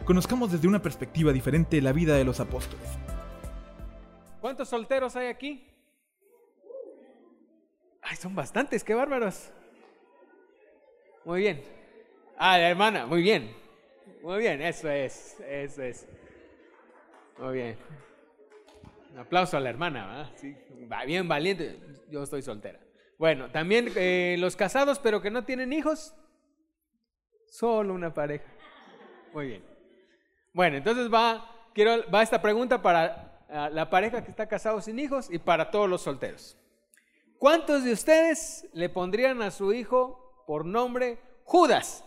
conozcamos desde una perspectiva diferente la vida de los apóstoles. ¿Cuántos solteros hay aquí? Ay, son bastantes, qué bárbaros. Muy bien. Ah, la hermana, muy bien. Muy bien, eso es. Muy bien. Un aplauso a la hermana, ¿verdad? Sí, va bien valiente. Yo estoy soltera. Bueno, también los casados pero que no tienen hijos. Solo una pareja. Muy bien. Bueno, entonces va esta pregunta para la pareja que está casado sin hijos y para todos los solteros. ¿Cuántos de ustedes le pondrían a su hijo por nombre Judas?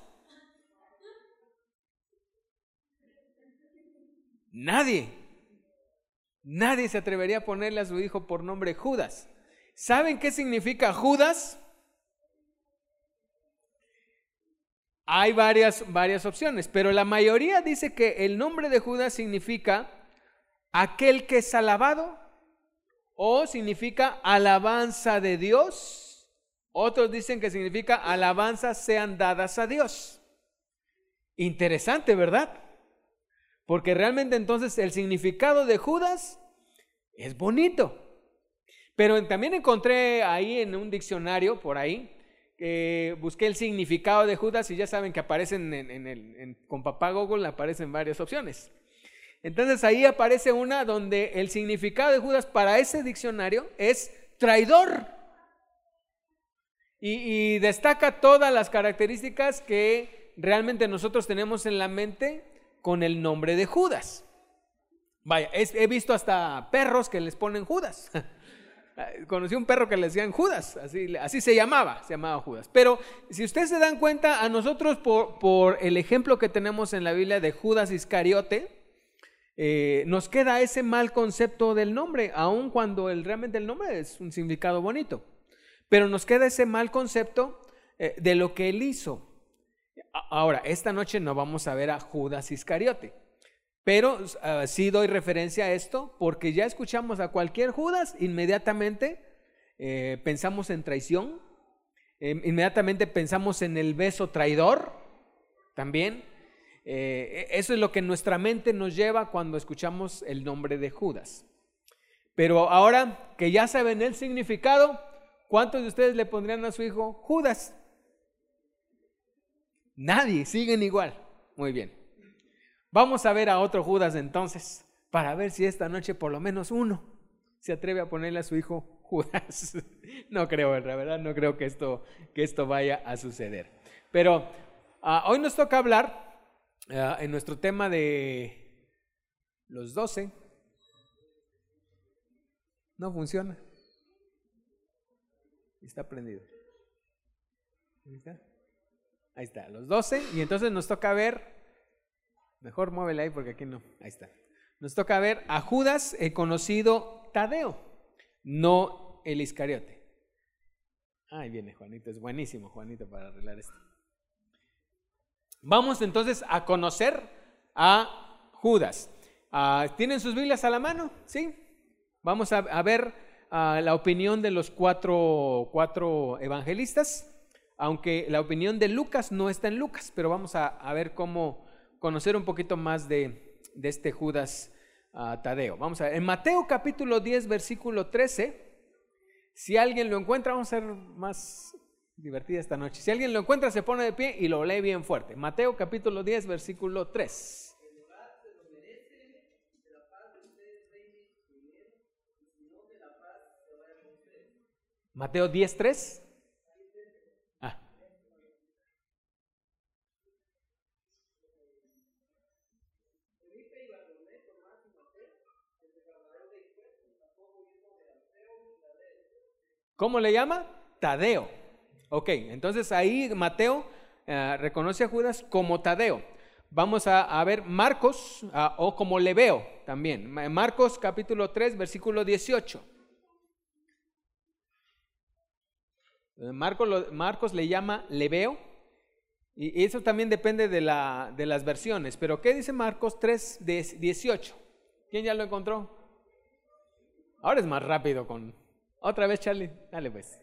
Nadie se atrevería a ponerle a su hijo por nombre Judas. ¿Saben qué significa Judas? Hay varias opciones, pero la mayoría dice que el nombre de Judas significa aquel que es alabado o significa alabanza de Dios. Otros dicen que significa alabanzas sean dadas a Dios. Interesante, ¿verdad? Porque realmente entonces el significado de Judas es bonito. Pero también encontré ahí en un diccionario por ahí, busqué el significado de Judas y ya saben que aparecen con papá Google aparecen varias opciones. Entonces ahí aparece una donde el significado de Judas para ese diccionario es traidor. Y destaca todas las características que realmente nosotros tenemos en la mente con el nombre de Judas. Vaya, he visto hasta perros que les ponen Judas. Conocí un perro que le decían Judas, así se llamaba Judas. Pero si ustedes se dan cuenta, a nosotros por el ejemplo que tenemos en la Biblia de Judas Iscariote, nos queda ese mal concepto del nombre, aun cuando realmente el nombre es un significado bonito. Pero nos queda ese mal concepto de lo que él hizo. Ahora, esta noche no vamos a ver a Judas Iscariote, pero sí doy referencia a esto porque ya escuchamos a cualquier Judas, inmediatamente pensamos en traición, inmediatamente pensamos en el beso traidor también. Eso es lo que nuestra mente nos lleva cuando escuchamos el nombre de Judas. Pero ahora que ya saben el significado, ¿cuántos de ustedes le pondrían a su hijo Judas? Nadie, siguen igual. Muy bien. Vamos a ver a otro Judas entonces, para ver si esta noche por lo menos uno se atreve a ponerle a su hijo Judas. No creo, la verdad, no creo que esto vaya a suceder. Pero hoy nos toca hablar en nuestro tema de los 12. No funciona. Está prendido. Ahí está, los 12. Y entonces nos toca ver. Mejor muévela ahí porque aquí no. Ahí está. Nos toca ver a Judas, conocido Tadeo, no el Iscariote. Ahí viene Juanito, es buenísimo Juanito para arreglar esto. Vamos entonces a conocer a Judas. ¿Tienen sus Biblias a la mano? ¿Sí? Vamos a ver la opinión de los cuatro evangelistas, aunque la opinión de Lucas no está en Lucas, pero vamos a ver cómo conocer un poquito más de este Judas Tadeo. Vamos a ver, en Mateo capítulo 10, versículo 13, si alguien lo encuentra, vamos a ser más divertida esta noche. Si alguien lo encuentra, se pone de pie y lo lee bien fuerte. Mateo capítulo 10, versículo 3. Mateo 10, 3. ¿Cómo le llama? Tadeo. Ok, entonces ahí Mateo reconoce a Judas como Tadeo. Vamos a ver Marcos, o como Lebeo también. Marcos capítulo 3, versículo 18. Marcos le llama Lebeo, y eso también depende de las versiones. Pero ¿qué dice Marcos 3, 18? ¿Quién ya lo encontró? Ahora es más rápido con... Otra vez, Charlie, dale pues.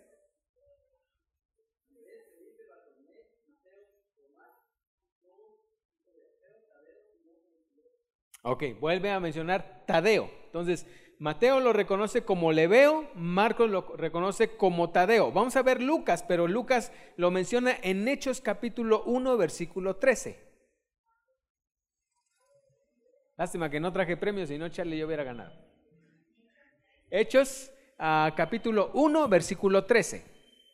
Ok, vuelve a mencionar Tadeo. Entonces, Mateo lo reconoce como Lebeo, Marcos lo reconoce como Tadeo. Vamos a ver Lucas, pero Lucas lo menciona en Hechos capítulo 1, versículo 13. Lástima que no traje premios, si no, Charlie, yo hubiera ganado. Hechos capítulo 1, versículo 13.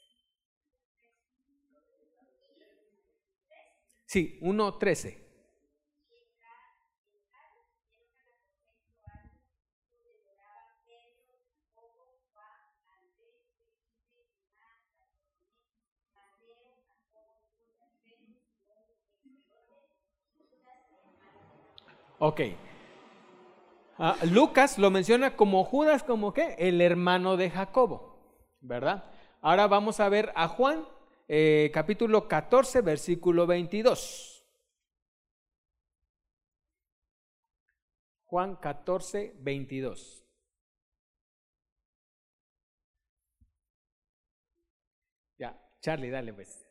Sí, 1:13. Ok. Lucas lo menciona como Judas, como ¿qué? El hermano de Jacobo, ¿verdad? Ahora vamos a ver a Juan, capítulo 14, versículo 22. Juan 14, 22. Ya, Charlie, dale pues.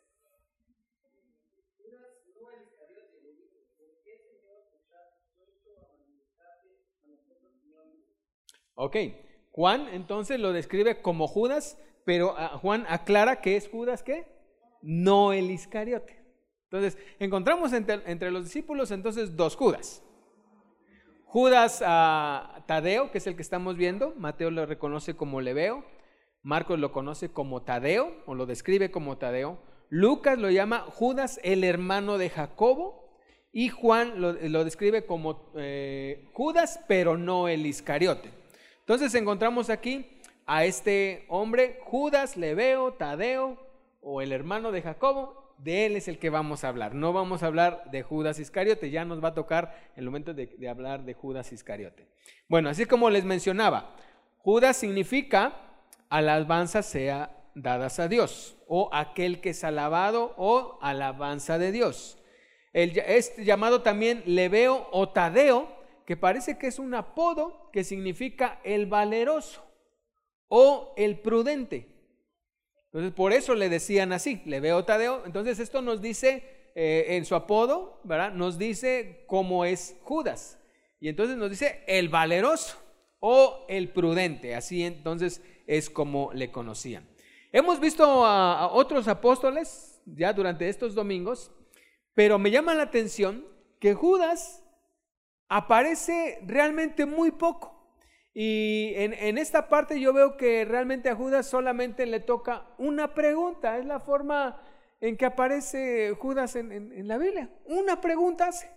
Ok, Juan entonces lo describe como Judas, pero Juan aclara que es Judas, ¿qué? No el Iscariote. Entonces, encontramos entre los discípulos entonces dos Judas. Judas Tadeo, que es el que estamos viendo, Mateo lo reconoce como Lebeo, Marcos lo conoce como Tadeo, o lo describe como Tadeo, Lucas lo llama Judas el hermano de Jacobo, y Juan lo describe como Judas, pero no el Iscariote. Entonces encontramos aquí a este hombre, Judas, Lebeo, Tadeo, o el hermano de Jacobo. De él es el que vamos a hablar. No vamos a hablar de Judas Iscariote, ya nos va a tocar el momento de hablar de Judas Iscariote. Bueno, así como les mencionaba, Judas significa alabanza sea dadas a Dios, o aquel que es alabado, o alabanza de Dios. Es llamado también Lebeo o Tadeo, que parece que es un apodo que significa el valeroso o el prudente. Entonces por eso le decían así, Lebeo Tadeo. Entonces esto nos dice en su apodo, ¿verdad? Nos dice cómo es Judas. Y entonces nos dice el valeroso o el prudente. Así entonces es como le conocían. Hemos visto a otros apóstoles ya durante estos domingos, pero me llama la atención que Judas aparece realmente muy poco. Y en esta parte yo veo que realmente a Judas solamente le toca una pregunta. Es la forma en que aparece Judas en la Biblia. Una pregunta hace.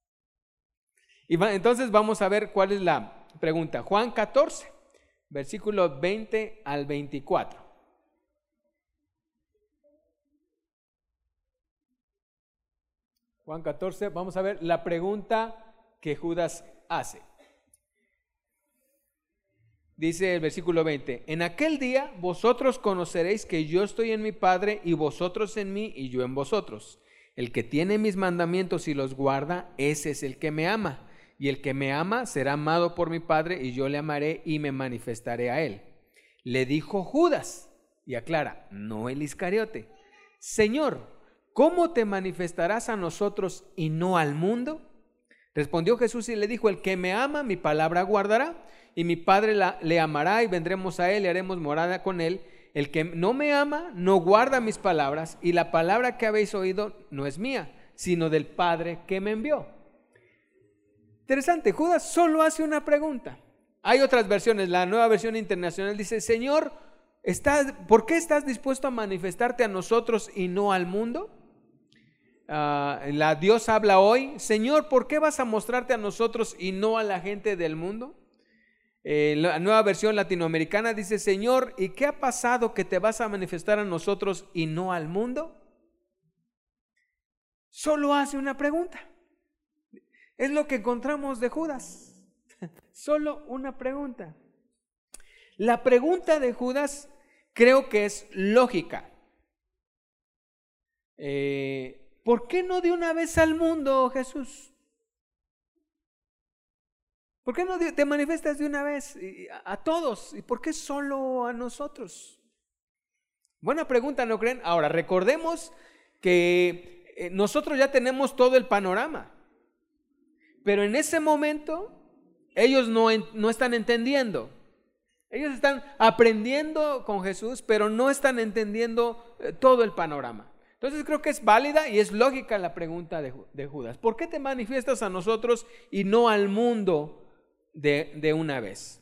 Y entonces vamos a ver cuál es la pregunta. Juan 14, versículos 20 al 24. Juan 14, vamos a ver la pregunta que Judas hace. Dice el versículo 20: en aquel día vosotros conoceréis que yo estoy en mi Padre, y vosotros en mí, y yo en vosotros. El que tiene mis mandamientos y los guarda, ese es el que me ama. Y el que me ama será amado por mi Padre, y yo le amaré y me manifestaré a él. Le dijo Judas, y aclara, no el Iscariote: Señor, ¿cómo te manifestarás a nosotros y no al mundo? Respondió Jesús y le dijo: el que me ama, mi palabra guardará, y mi Padre le amará, y vendremos a él y haremos morada con él. El que no me ama, no guarda mis palabras, y la palabra que habéis oído no es mía, sino del Padre que me envió. Interesante, Judas solo hace una pregunta. Hay otras versiones, la Nueva Versión Internacional dice: Señor, ¿por qué estás dispuesto a manifestarte a nosotros y no al mundo? La Dios habla hoy: Señor, ¿por qué vas a mostrarte a nosotros y no a la gente del mundo? La Nueva Versión Latinoamericana dice: Señor, ¿y qué ha pasado que te vas a manifestar a nosotros y no al mundo? Solo hace una pregunta. Es lo que encontramos de Judas. Solo una pregunta. La pregunta de Judas creo que es lógica. ¿Por qué no de una vez al mundo, Jesús? ¿Por qué no te manifiestas de una vez a todos? ¿Y por qué solo a nosotros? Buena pregunta, ¿no creen? Ahora, recordemos que nosotros ya tenemos todo el panorama. Pero en ese momento ellos no están entendiendo. Ellos están aprendiendo con Jesús, pero no están entendiendo todo el panorama. Entonces creo que es válida y es lógica la pregunta de Judas. ¿Por qué te manifiestas a nosotros y no al mundo de una vez?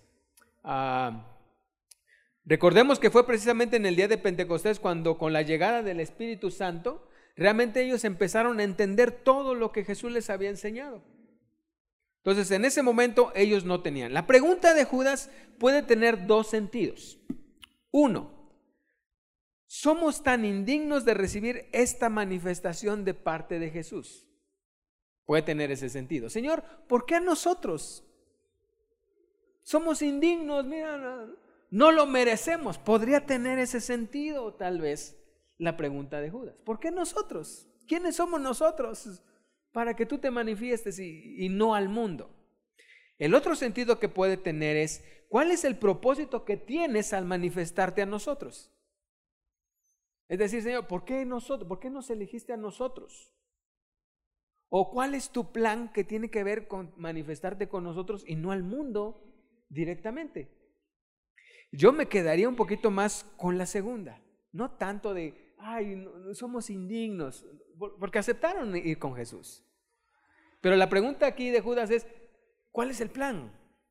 Recordemos que fue precisamente en el día de Pentecostés cuando, con la llegada del Espíritu Santo, realmente ellos empezaron a entender todo lo que Jesús les había enseñado. Entonces, en ese momento ellos no tenían. La pregunta de Judas puede tener dos sentidos. Uno, ¿somos tan indignos de recibir esta manifestación de parte de Jesús? Puede tener ese sentido. Señor, ¿por qué a nosotros? Somos indignos, mira, no lo merecemos. Podría tener ese sentido, tal vez, la pregunta de Judas. ¿Por qué nosotros? ¿Quiénes somos nosotros para que tú te manifiestes y no al mundo? El otro sentido que puede tener es, ¿cuál es el propósito que tienes al manifestarte a nosotros? Es decir, Señor, ¿por qué nosotros? ¿Por qué nos elegiste a nosotros? ¿O cuál es tu plan que tiene que ver con manifestarte con nosotros y no al mundo directamente? Yo me quedaría un poquito más con la segunda, no tanto de, no somos indignos, porque aceptaron ir con Jesús. Pero la pregunta aquí de Judas es, ¿cuál es el plan?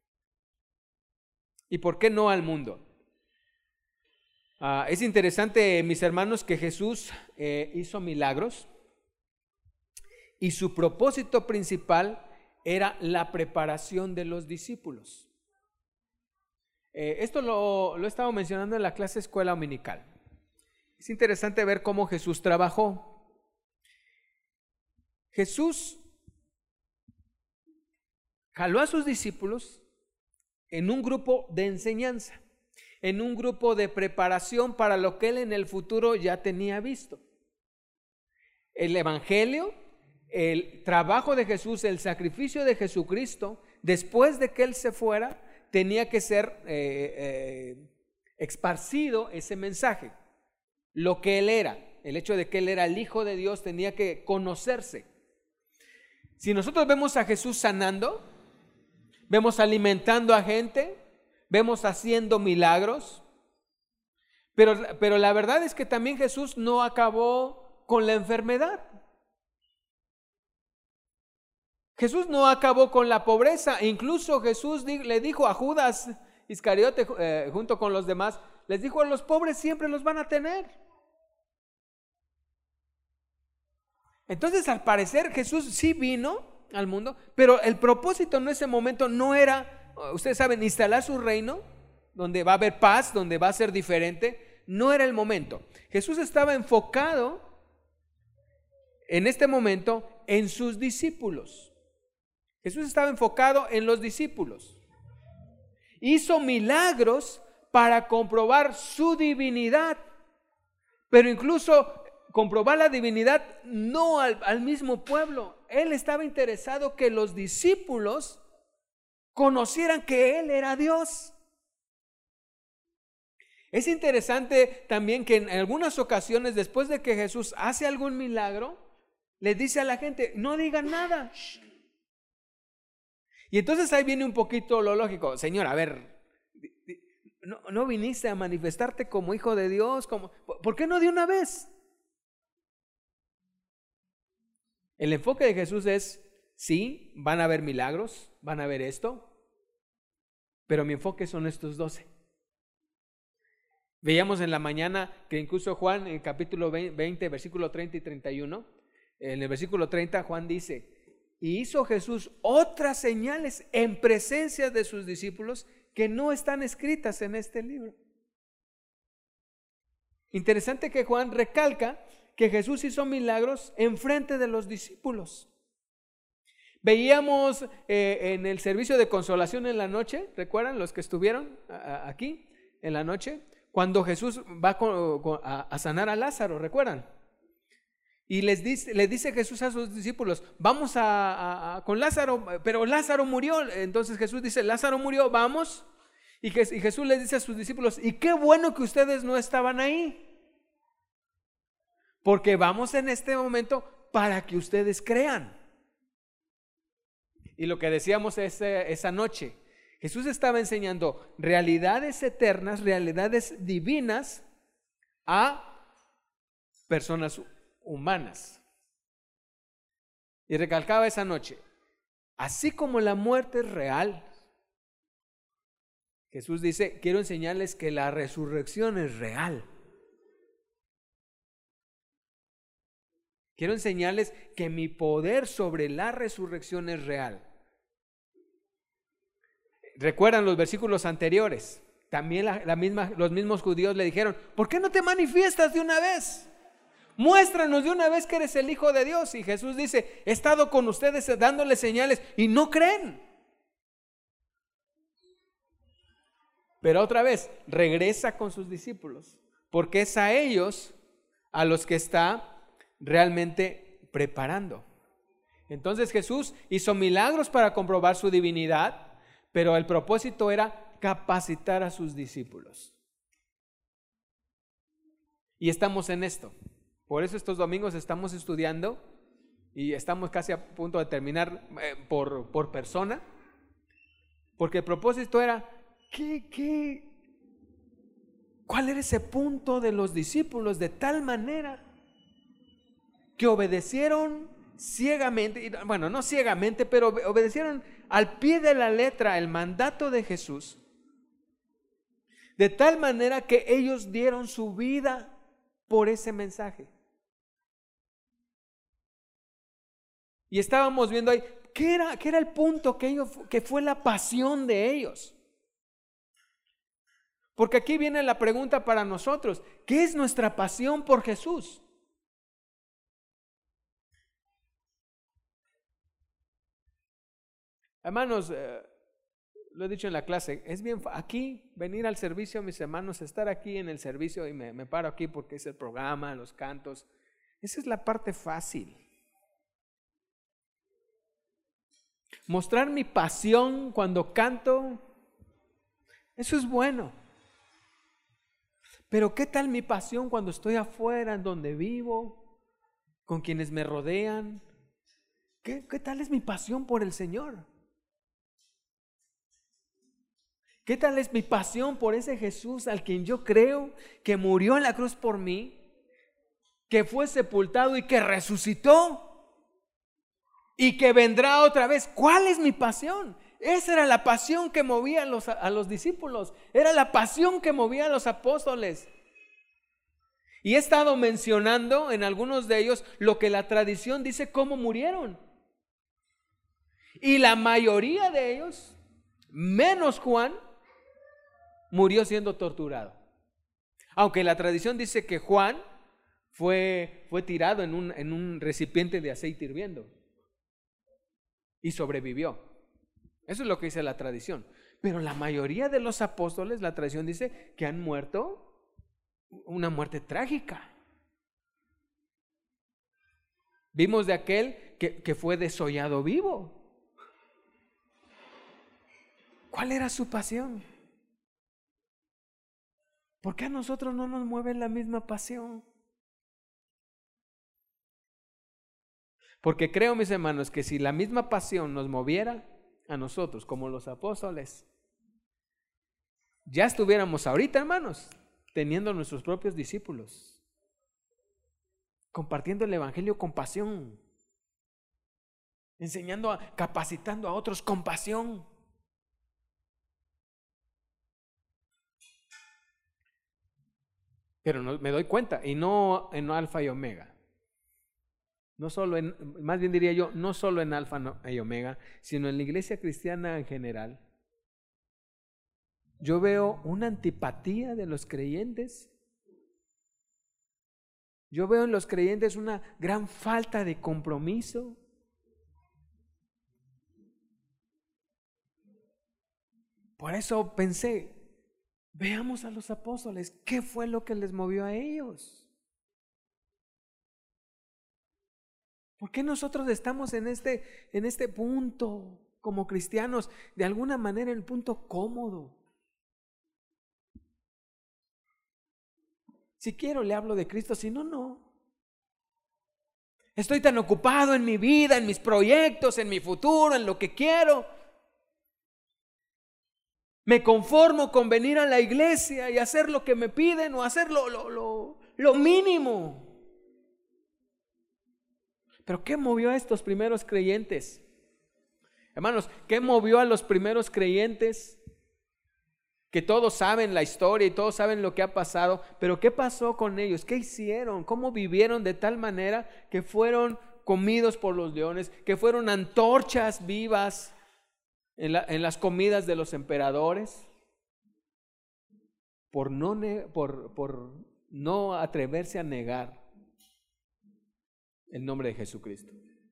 ¿Y por qué no al mundo? Es interesante, mis hermanos, que Jesús hizo milagros y su propósito principal era la preparación de los discípulos. Esto lo he estado mencionando en la clase escuela dominical. Es interesante ver cómo Jesús trabajó. Jesús jaló a sus discípulos en un grupo de enseñanza, en un grupo de preparación para lo que él en el futuro ya tenía visto. El evangelio, el trabajo de Jesús, el sacrificio de Jesucristo, después de que él se fuera, tenía que ser esparcido ese mensaje. Lo que él era, el hecho de que él era el Hijo de Dios, tenía que conocerse. Si nosotros vemos a Jesús sanando, vemos alimentando a gente, vemos haciendo milagros, pero la verdad es que también Jesús no acabó con la enfermedad. Jesús no acabó con la pobreza. Incluso Jesús le dijo a Judas Iscariote, junto con los demás, les dijo, a los pobres siempre los van a tener. Entonces, al parecer, Jesús sí vino al mundo, pero el propósito en ese momento no era, ustedes saben, instalar su reino, donde va a haber paz, donde va a ser diferente. No era el momento. Jesús estaba enfocado en este momento en sus discípulos. Jesús estaba enfocado en los discípulos. Hizo milagros para comprobar su divinidad, pero incluso comprobar la divinidad no al mismo pueblo. Él estaba interesado que los discípulos conocieran que Él era Dios. Es interesante también que en algunas ocasiones, después de que Jesús hace algún milagro, le dice a la gente, no digan nada. Y entonces ahí viene un poquito lo lógico. Señor, a ver, ¿no viniste a manifestarte como hijo de Dios? ¿Por qué no de una vez? El enfoque de Jesús es, sí, van a haber milagros, van a haber esto, pero mi enfoque son estos 12. Veíamos en la mañana que incluso Juan, en el capítulo 20, versículo 30 y 31, en el versículo 30 Juan dice, y hizo Jesús otras señales en presencia de sus discípulos que no están escritas en este libro. Interesante que Juan recalca que Jesús hizo milagros en frente de los discípulos. Veíamos en el servicio de consolación en la noche, ¿recuerdan los que estuvieron aquí en la noche? Cuando Jesús va a sanar a Lázaro, ¿recuerdan? Y le dice Jesús a sus discípulos, vamos con Lázaro, pero Lázaro murió. Entonces Jesús dice, Lázaro murió, vamos. Y Jesús les dice a sus discípulos, y qué bueno que ustedes no estaban ahí, porque vamos en este momento para que ustedes crean. Y lo que decíamos esa noche, Jesús estaba enseñando realidades eternas, realidades divinas a personas humanas. Y recalcaba esa noche, así como la muerte es real, Jesús dice, quiero enseñarles que la resurrección es real. Quiero enseñarles que mi poder sobre la resurrección es real. ¿Recuerdan los versículos anteriores? También los mismos judíos le dijeron, ¿por qué no te manifiestas de una vez? Muéstranos de una vez que eres el Hijo de Dios. Y Jesús dice, he estado con ustedes dándoles señales y no creen. Pero otra vez, regresa con sus discípulos, porque es a ellos a los que está realmente preparando. Entonces Jesús hizo milagros para comprobar su divinidad, pero el propósito era capacitar a sus discípulos. Y estamos en esto. Por eso estos domingos estamos estudiando y estamos casi a punto de terminar por persona, porque el propósito era ¿cuál era ese punto de los discípulos de tal manera que obedecieron ciegamente, bueno, no ciegamente, pero obedecieron al pie de la letra el mandato de Jesús, de tal manera que ellos dieron su vida por ese mensaje? Y estábamos viendo ahí, ¿qué era el punto que fue la pasión de ellos? Porque aquí viene la pregunta para nosotros, ¿qué es nuestra pasión por Jesús? Hermanos, lo he dicho en la clase, es bien aquí venir al servicio, mis hermanos, estar aquí en el servicio, y me paro aquí porque es el programa, los cantos. Esa es la parte fácil. Mostrar mi pasión cuando canto, eso es bueno. Pero ¿qué tal mi pasión cuando estoy afuera, en donde vivo, con quienes me rodean? ¿Qué tal es mi pasión por el Señor? ¿Qué tal es mi pasión por ese Jesús al quien yo creo que murió en la cruz por mí, que fue sepultado y que resucitó y que vendrá otra vez? ¿Cuál es mi pasión? Esa era la pasión que movía a los discípulos, era la pasión que movía a los apóstoles. Y he estado mencionando en algunos de ellos lo que la tradición dice cómo murieron. Y la mayoría de ellos, menos Juan, murió siendo torturado. Aunque la tradición dice que Juan fue tirado en un recipiente de aceite hirviendo y sobrevivió. Eso es lo que dice la tradición. Pero la mayoría de los apóstoles, la tradición dice que han muerto una muerte trágica. Vimos de aquel que fue desollado vivo. ¿Cuál era su pasión? ¿Por qué a nosotros no nos mueve la misma pasión? Porque creo, mis hermanos, que si la misma pasión nos moviera a nosotros como los apóstoles, ya estuviéramos ahorita, hermanos, teniendo nuestros propios discípulos, compartiendo el evangelio con pasión, enseñando, capacitando a otros con pasión. Pero me doy cuenta, y no en Alfa y Omega, no solo más bien diría yo, no solo en Alfa y Omega, sino en la iglesia cristiana en general. Yo veo una antipatía de los creyentes. Yo veo en los creyentes una gran falta de compromiso. Por eso pensé, veamos a los apóstoles, ¿qué fue lo que les movió a ellos? ¿Por qué nosotros estamos en este punto como cristianos, de alguna manera en el punto cómodo? Si quiero le hablo de Cristo, si no, no. Estoy tan ocupado en mi vida, en mis proyectos, en mi futuro, en lo que quiero. Me conformo con venir a la iglesia y hacer lo que me piden o hacer lo mínimo. Pero ¿qué movió a estos primeros creyentes? Hermanos, ¿qué movió a los primeros creyentes? Que todos saben la historia y todos saben lo que ha pasado, pero ¿qué pasó con ellos? ¿Qué hicieron? ¿Cómo vivieron de tal manera que fueron comidos por los leones, que fueron antorchas vivas en las comidas de los emperadores? Por no atreverse a negar el nombre de Jesucristo.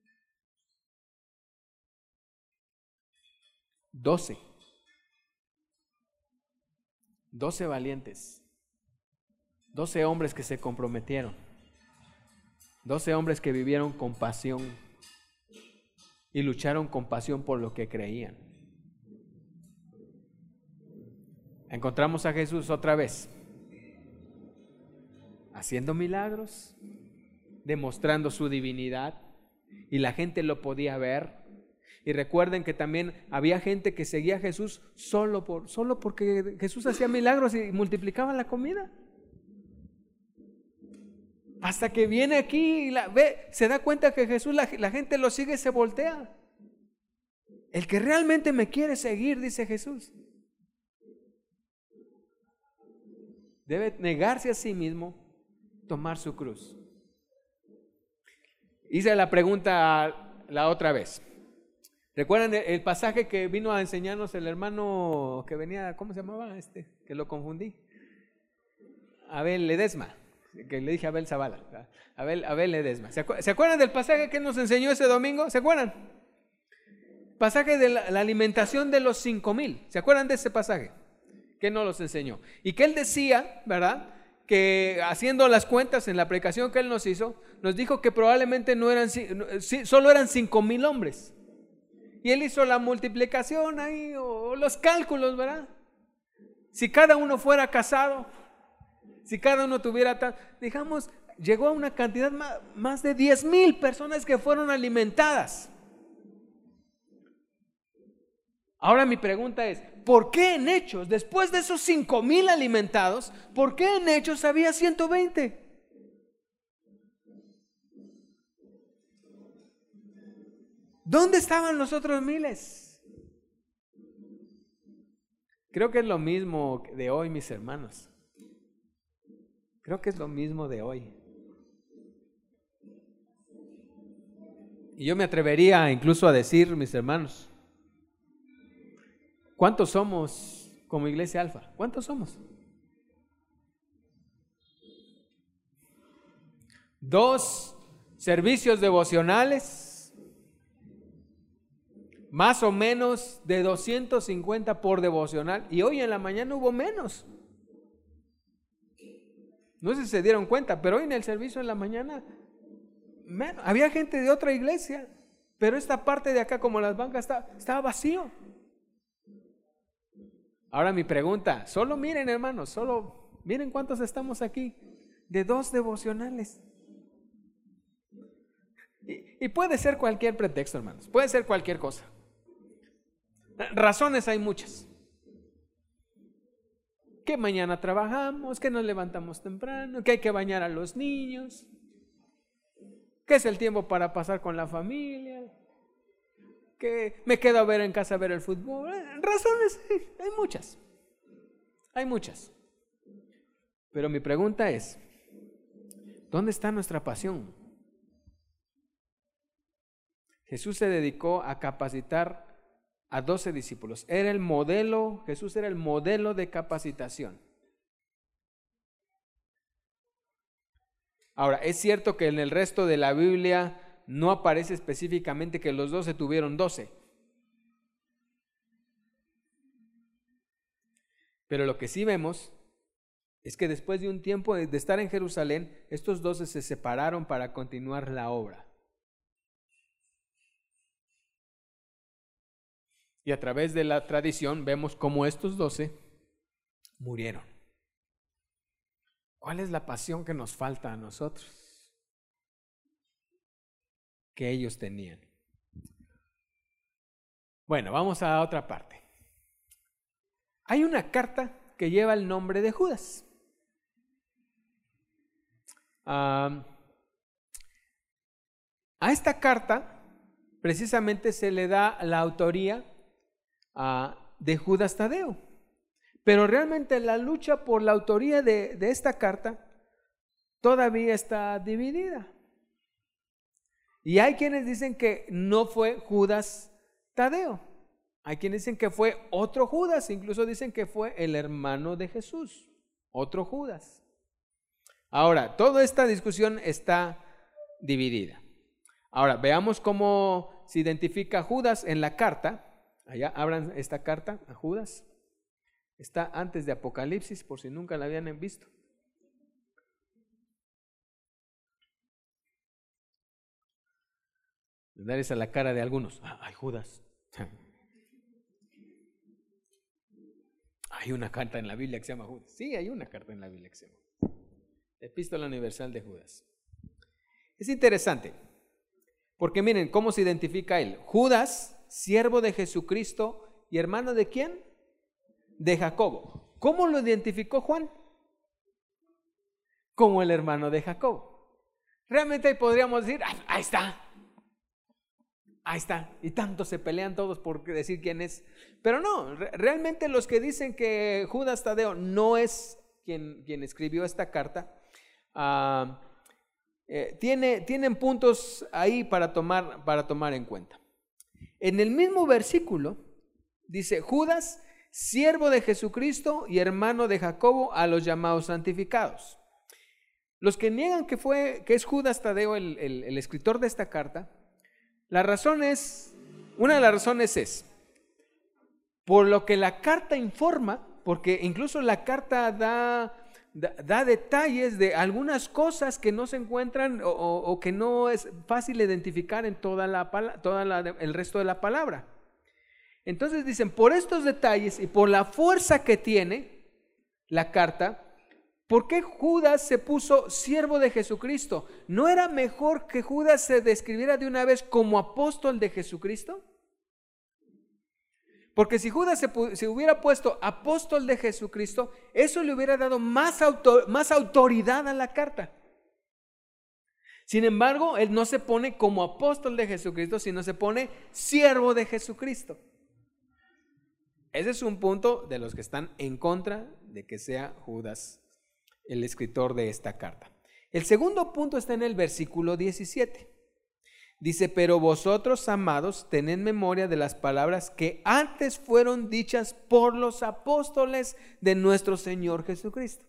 12 valientes, 12 hombres que se comprometieron, 12 hombres que vivieron con pasión y lucharon con pasión por lo que creían. Encontramos a Jesús otra vez, haciendo milagros, demostrando su divinidad, y la gente lo podía ver. Y recuerden que también había gente que seguía a Jesús solo porque Jesús hacía milagros y multiplicaba la comida. Hasta que viene aquí y se da cuenta que Jesús, la gente lo sigue y se voltea. El que realmente me quiere seguir, dice Jesús, debe negarse a sí mismo, tomar su cruz. Hice la pregunta la otra vez. ¿Recuerdan el pasaje que vino a enseñarnos el hermano que venía, ¿cómo se llamaba que lo confundí? Abel Ledesma, que le dije Abel Zavala. Abel Ledesma. ¿Se acuerdan del pasaje que nos enseñó ese domingo? ¿Se acuerdan? Pasaje de la alimentación de los 5,000. ¿Se acuerdan de ese pasaje? Que nos los enseñó. Y que él decía, ¿verdad?, que haciendo las cuentas en la predicación que él nos hizo, nos dijo que probablemente solo eran 5,000 hombres. Y él hizo la multiplicación ahí, o los cálculos, ¿verdad? Si cada uno fuera casado, si cada uno tuviera, digamos, llegó a una cantidad más de 10,000 personas que fueron alimentadas. Ahora mi pregunta es, ¿por qué en Hechos, después de esos 5,000 alimentados, por qué en Hechos había 120? ¿Dónde estaban los otros miles? Creo que es lo mismo de hoy, mis hermanos. Creo que es lo mismo de hoy. Y yo me atrevería incluso a decir, mis hermanos, ¿cuántos somos como Iglesia Alfa? ¿Cuántos somos? 2 servicios devocionales, más o menos de 250 por devocional, y hoy en la mañana hubo menos. No sé si se dieron cuenta, pero hoy en el servicio en la mañana había gente de otra iglesia, pero esta parte de acá, como las bancas, estaba vacío. Ahora mi pregunta, solo miren, hermanos, solo miren cuántos estamos aquí, de 2 devocionales. Y puede ser cualquier pretexto, hermanos, puede ser cualquier cosa. Razones hay muchas. Que mañana trabajamos, que nos levantamos temprano, que hay que bañar a los niños, que es el tiempo para pasar con la familia, que me quedo a ver en casa a ver el fútbol. Razones hay muchas. Hay muchas. Pero mi pregunta es, ¿dónde está nuestra pasión? Jesús se dedicó a capacitar a 12 discípulos. Era el modelo, Jesús era el modelo de capacitación. Ahora, es cierto que en el resto de la Biblia no aparece específicamente que los 12 tuvieron 12. Pero lo que sí vemos es que después de un tiempo de estar en Jerusalén, estos 12 se separaron para continuar la obra. Y a través de la tradición vemos cómo estos 12 murieron. ¿Cuál es la pasión que nos falta a nosotros? que ellos tenían. Bueno, vamos a otra parte. Hay una carta que lleva el nombre de Judas. A esta carta precisamente se le da la autoría de Judas Tadeo. Pero realmente la lucha por la autoría de esta carta todavía está dividida. Y hay quienes dicen que no fue Judas Tadeo. Hay quienes dicen que fue otro Judas. Incluso dicen que fue el hermano de Jesús. Otro Judas. Ahora, toda esta discusión está dividida. Ahora, veamos cómo se identifica a Judas en la carta. Allá, abran esta carta a Judas. Está antes de Apocalipsis, por si nunca la habían visto. Darles a la cara de algunos. Ay, Judas. Hay una carta en la Biblia que se llama Judas. Sí, hay una carta en la Biblia que se llama Epístola Universal de Judas. Es interesante, porque miren cómo se identifica él. Judas, siervo de Jesucristo y hermano de ¿quién? De Jacobo. ¿Cómo lo identificó Juan? Como el hermano de Jacobo. Realmente podríamos decir, ahí está. Ahí está. Y tanto se pelean todos por decir quién es. Pero no, realmente los que dicen que Judas Tadeo no es quien escribió esta carta, tienen puntos ahí para tomar en cuenta. En el mismo versículo dice: Judas, siervo de Jesucristo y hermano de Jacobo, a los llamados santificados. Los que niegan que es Judas Tadeo el escritor de esta carta, una de las razones es por lo que la carta informa, porque incluso la carta da detalles de algunas cosas que no se encuentran o que no es fácil identificar en el resto de la palabra. Entonces dicen, por estos detalles y por la fuerza que tiene la carta, ¿por qué Judas se puso siervo de Jesucristo? ¿No era mejor que Judas se describiera de una vez como apóstol de Jesucristo? Porque si Judas se hubiera puesto apóstol de Jesucristo, eso le hubiera dado más autoridad a la carta. Sin embargo, él no se pone como apóstol de Jesucristo, sino se pone siervo de Jesucristo. Ese es un punto de los que están en contra de que sea Judas el escritor de esta carta. El segundo punto está en el versículo 17. Dice: pero vosotros, amados, tened memoria de las palabras que antes fueron dichas por los apóstoles de nuestro Señor Jesucristo.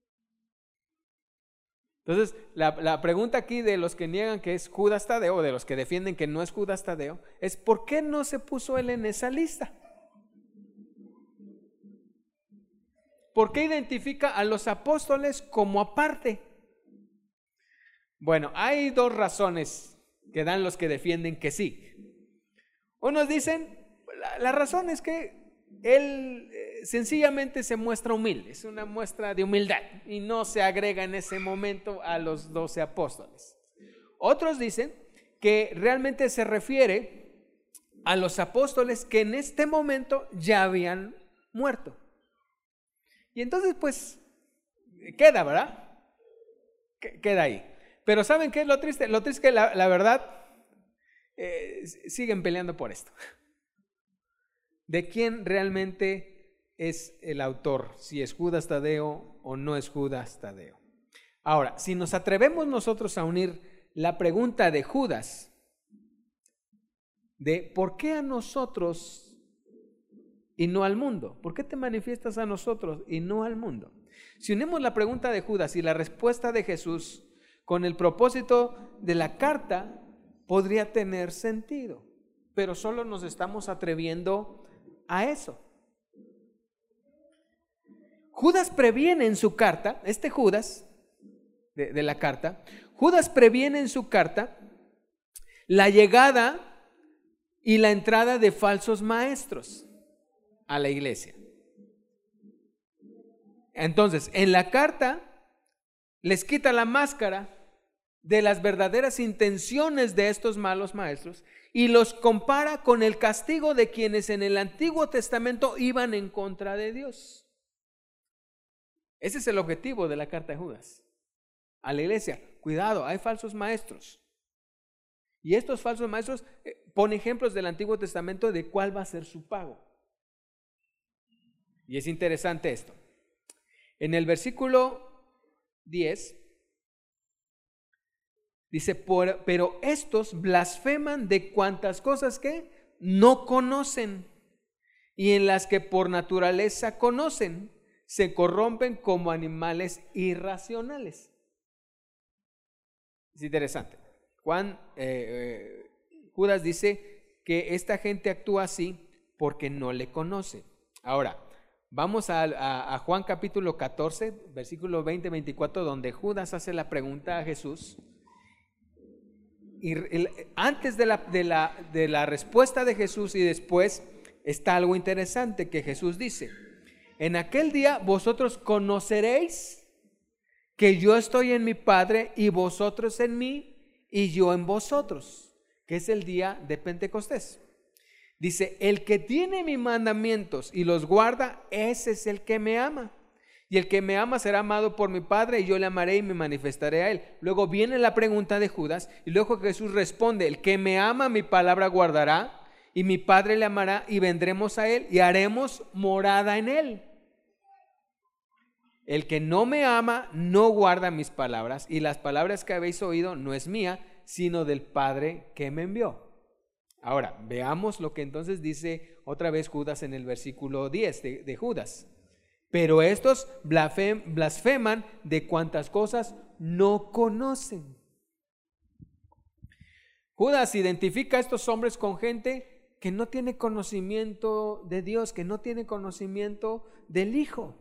Entonces, la pregunta aquí de los que niegan que es Judas Tadeo, de los que defienden que no es Judas Tadeo, es ¿por qué no se puso él en esa lista? ¿Por qué identifica a los apóstoles como aparte? Bueno, hay dos razones que dan los que defienden que sí. Unos dicen, la razón es que él sencillamente se muestra humilde, es una muestra de humildad y no se agrega en ese momento a los 12 apóstoles. Otros dicen que realmente se refiere a los apóstoles que en este momento ya habían muerto. Y entonces pues queda, ¿verdad? Queda ahí. Pero ¿saben qué es lo triste? Lo triste es que la verdad siguen peleando por esto. ¿De quién realmente es el autor? Si es Judas Tadeo o no es Judas Tadeo. Ahora, si nos atrevemos nosotros a unir la pregunta de Judas, de ¿por qué a nosotros y no al mundo? ¿Por qué te manifiestas a nosotros y no al mundo? Si unimos la pregunta de Judas y la respuesta de Jesús con el propósito de la carta, podría tener sentido, pero solo nos estamos atreviendo a eso. Judas previene en su carta, Judas de la carta, Judas previene en su carta la llegada y la entrada de falsos maestros a la iglesia. Entonces, en la carta les quita la máscara de las verdaderas intenciones de estos malos maestros y los compara con el castigo de quienes en el Antiguo Testamento iban en contra de Dios. Ese es el objetivo de la carta de Judas a la iglesia. Cuidado, hay falsos maestros. Y estos falsos maestros ponen ejemplos del Antiguo Testamento de cuál va a ser su pago. Y es interesante esto. En el versículo 10 dice, pero estos blasfeman de cuantas cosas que no conocen y en las que por naturaleza conocen, se corrompen como animales irracionales. Es interesante. Judas dice que esta gente actúa así porque no le conoce. Ahora, vamos a Juan capítulo 14, versículo 20-24, donde Judas hace la pregunta a Jesús. Y antes de la respuesta de Jesús y después está algo interesante que Jesús dice. En aquel día vosotros conoceréis que yo estoy en mi Padre y vosotros en mí y yo en vosotros, que es el día de Pentecostés. Dice, el que tiene mis mandamientos y los guarda, ese es el que me ama. Y el que me ama será amado por mi Padre y yo le amaré y me manifestaré a él. Luego viene la pregunta de Judas y luego Jesús responde, el que me ama mi palabra guardará y mi Padre le amará y vendremos a él y haremos morada en él. El que no me ama no guarda mis palabras y las palabras que habéis oído no es mía, sino del Padre que me envió. Ahora, veamos lo que entonces dice otra vez Judas en el versículo 10 de Judas. Pero estos blasfeman de cuantas cosas no conocen. Judas identifica a estos hombres con gente que no tiene conocimiento de Dios, que no tiene conocimiento del Hijo.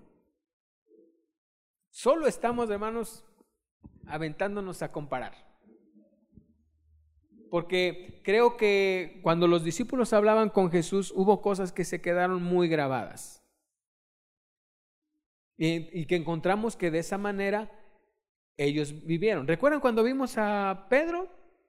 Solo estamos, hermanos, aventándonos a comparar. Porque creo que cuando los discípulos hablaban con Jesús, hubo cosas que se quedaron muy grabadas. Y que encontramos que de esa manera ellos vivieron. ¿Recuerdan cuando vimos a Pedro?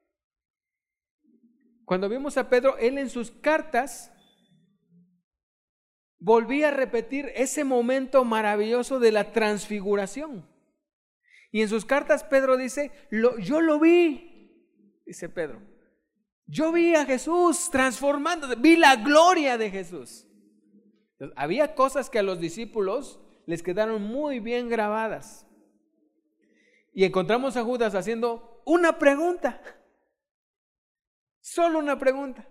Cuando vimos a Pedro, él en sus cartas volvía a repetir ese momento maravilloso de la transfiguración. Y en sus cartas Pedro dice, yo lo vi, dice Pedro. Yo vi a Jesús transformándose, vi la gloria de Jesús. Entonces, había cosas que a los discípulos les quedaron muy bien grabadas. Y encontramos a Judas haciendo una pregunta. Solo una pregunta.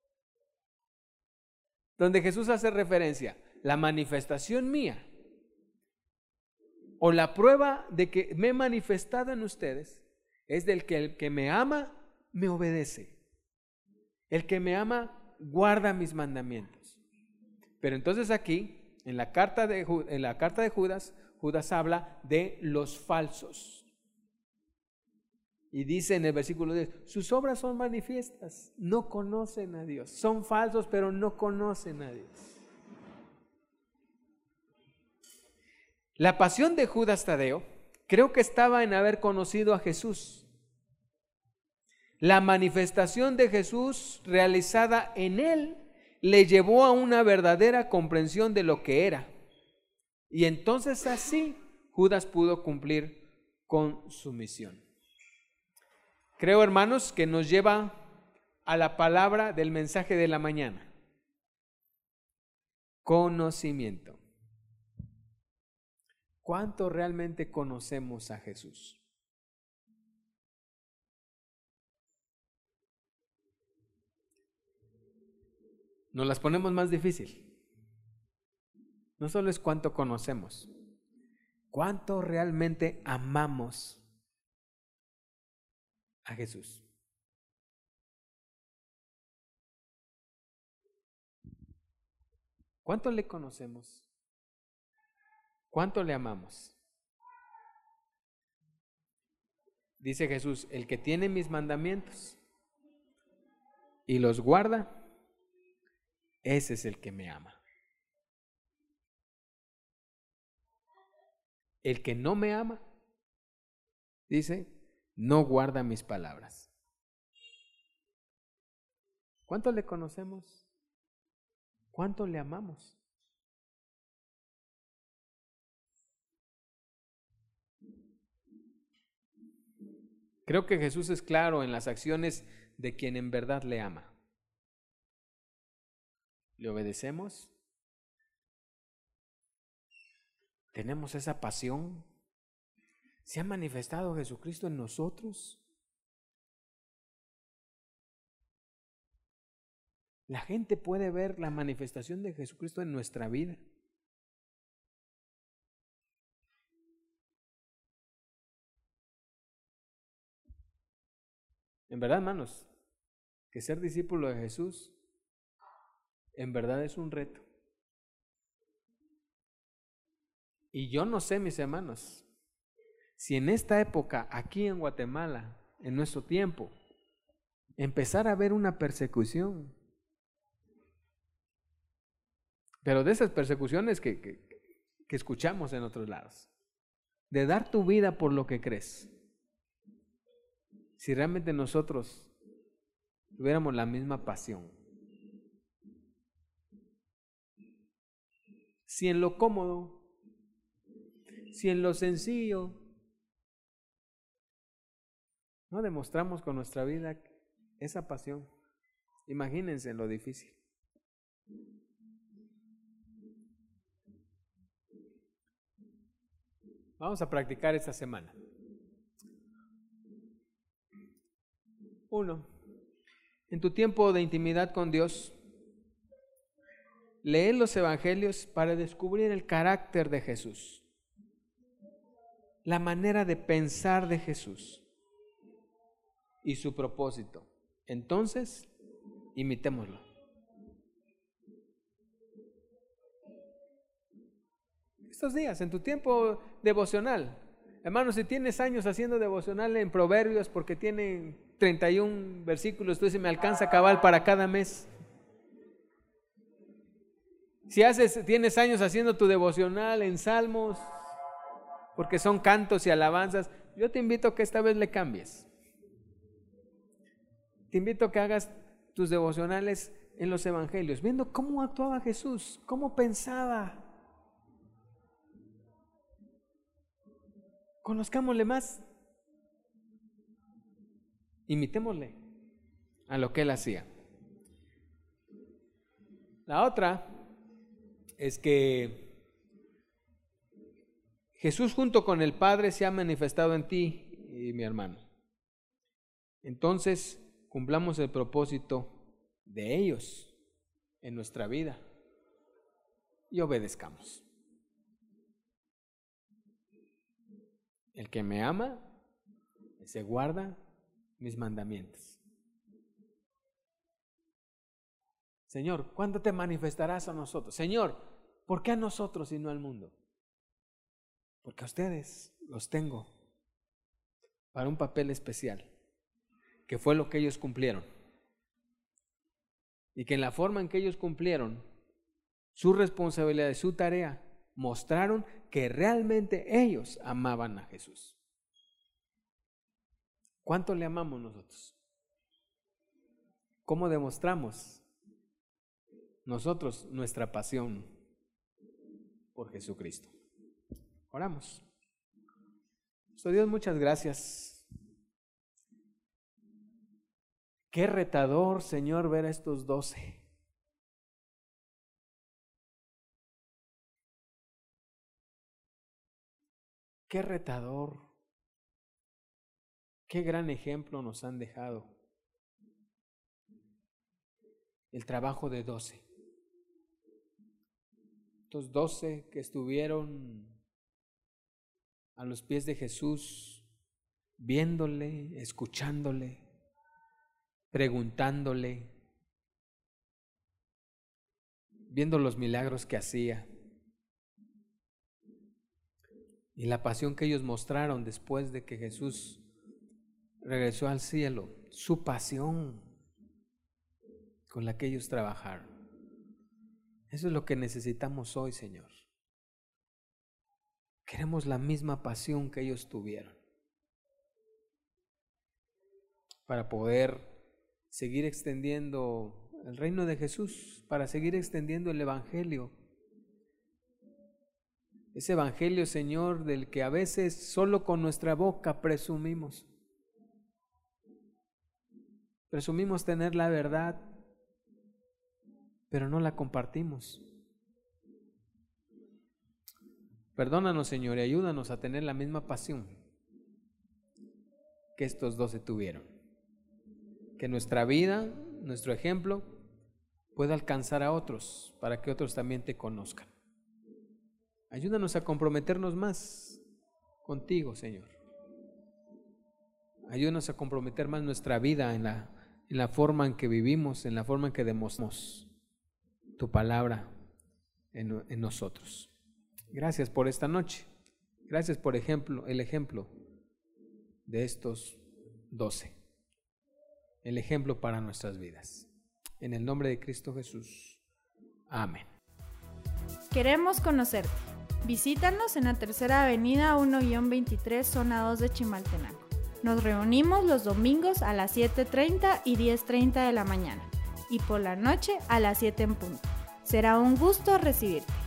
Donde Jesús hace referencia, la manifestación mía o la prueba de que me he manifestado en ustedes es del que el que me ama me obedece. El que me ama guarda mis mandamientos. Pero entonces aquí, en la carta de Judas, Judas habla de los falsos. Y dice en el versículo 10, sus obras son manifiestas, no conocen a Dios. Son falsos, pero no conocen a Dios. La pasión de Judas Tadeo creo que estaba en haber conocido a Jesús. La manifestación de Jesús realizada en él le llevó a una verdadera comprensión de lo que era. Y entonces así Judas pudo cumplir con su misión. Creo, hermanos, que nos lleva a la palabra del mensaje de la mañana. Conocimiento. ¿Cuánto realmente conocemos a Jesús? Nos las ponemos más difícil. No solo es cuánto conocemos, cuánto realmente amamos a Jesús. ¿Cuánto le conocemos? ¿Cuánto le amamos? Dice Jesús, el que tiene mis mandamientos y los guarda, ese es el que me ama. El que no me ama, dice, no guarda mis palabras. ¿Cuánto le conocemos? ¿Cuánto le amamos? Creo que Jesús es claro en las acciones de quien en verdad le ama. ¿Le obedecemos? ¿Tenemos esa pasión? ¿Se ha manifestado Jesucristo en nosotros? La gente puede ver la manifestación de Jesucristo en nuestra vida. En verdad, hermanos, que ser discípulo de Jesús en verdad es un reto. Y yo no sé, mis hermanos, si en esta época, aquí en Guatemala, en nuestro tiempo, empezar a haber una persecución, pero de esas persecuciones que escuchamos en otros lados, de dar tu vida por lo que crees. Si realmente nosotros tuviéramos la misma pasión, si en lo cómodo, si en lo sencillo, no demostramos con nuestra vida esa pasión, imagínense en lo difícil. Vamos a practicar esta semana. 1. En tu tiempo de intimidad con Dios, lee los evangelios para descubrir el carácter de Jesús, la manera de pensar de Jesús y su propósito. Entonces, imitémoslo. Estos días, en tu tiempo devocional, hermano, si tienes años haciendo devocional en Proverbios porque tienen 31 versículos, tú dices, me alcanza cabal para cada mes. Si tienes años haciendo tu devocional en Salmos, porque son cantos y alabanzas, yo te invito a que esta vez le cambies. Te invito a que hagas tus devocionales en los evangelios, viendo cómo actuaba Jesús, cómo pensaba. Conozcámosle más. Imitémosle a lo que él hacía. La otra es que Jesús junto con el Padre se ha manifestado en ti, mi hermano. Entonces, cumplamos el propósito de ellos en nuestra vida y obedezcamos. El que me ama, se guarda mis mandamientos. Señor, ¿cuándo te manifestarás a nosotros? Señor, ¿por qué a nosotros y no al mundo? Porque a ustedes los tengo para un papel especial, que fue lo que ellos cumplieron. Y que en la forma en que ellos cumplieron su responsabilidad y su tarea, mostraron que realmente ellos amaban a Jesús. ¿Cuánto le amamos nosotros? ¿Cómo demostramos nosotros nuestra pasión por Jesucristo? Oramos. Nuestro Dios, muchas gracias. Qué retador, Señor, ver a estos 12. Qué retador. Qué gran ejemplo nos han dejado. El trabajo de 12. Estos 12 que estuvieron a los pies de Jesús, viéndole, escuchándole, preguntándole, viendo los milagros que hacía y la pasión que ellos mostraron después de que Jesús regresó al cielo, su pasión con la que ellos trabajaron. Eso es lo que necesitamos hoy, Señor. Queremos la misma pasión que ellos tuvieron. para poder seguir extendiendo el reino de Jesús, para seguir extendiendo el Evangelio. Ese Evangelio, Señor, del que a veces solo con nuestra boca presumimos. Presumimos tener la verdad, pero no la compartimos. Perdónanos, Señor, y ayúdanos a tener la misma pasión que estos 12 tuvieron. Que nuestra vida, nuestro ejemplo, pueda alcanzar a otros, para que otros también te conozcan. Ayúdanos a comprometernos más contigo, Señor. Ayúdanos a comprometer más nuestra vida en la forma en que vivimos, en la forma en que demostramos tu palabra en nosotros. Gracias por esta noche. Gracias por el ejemplo de estos 12. El ejemplo para nuestras vidas. En el nombre de Cristo Jesús. Amén. Queremos conocerte. Visítanos en la Tercera Avenida 1-23, zona 2 de Chimaltenango. Nos reunimos los domingos a las 7:30 y 10:30 de la mañana y por la noche a las 7 en punto. Será un gusto recibirte.